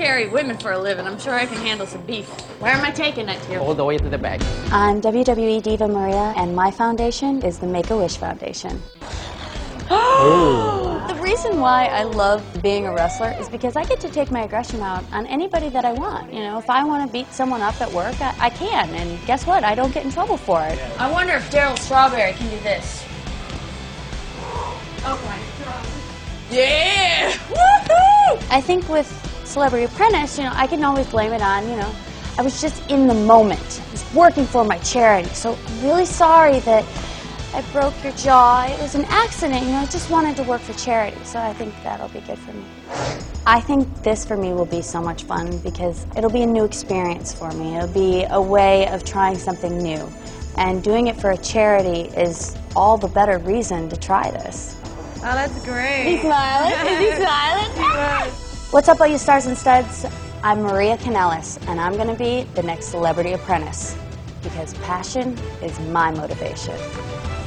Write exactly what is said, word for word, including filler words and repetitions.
carry women for a living. I'm sure I can handle some beef. Where am I taking it to? All the way to the back. I'm W W E Diva Maria, and my foundation is the Make-A-Wish Foundation. The reason why I love being a wrestler is because I get to take my aggression out on anybody that I want. You know, if I want to beat someone up at work, I, I can, and guess what? I don't get in trouble for it. I wonder if Daryl Strawberry can do this. Oh my God. Yeah! Woohoo! I think with Celebrity Apprentice, you know, I can always blame it on, you know, I was just in the moment. I was working for my charity, so I'm really sorry that I broke your jaw. It was an accident, you know, I just wanted to work for charity, so I think that'll be good for me. I think this for me will be so much fun because it'll be a new experience for me. It'll be a way of trying something new. And doing it for a charity is all the better reason to try this. Oh, that's great. Is he smiling? Is he smiling? What's up, all you stars and studs? I'm Maria Kanellis, and I'm going to be the next Celebrity Apprentice because passion is my motivation.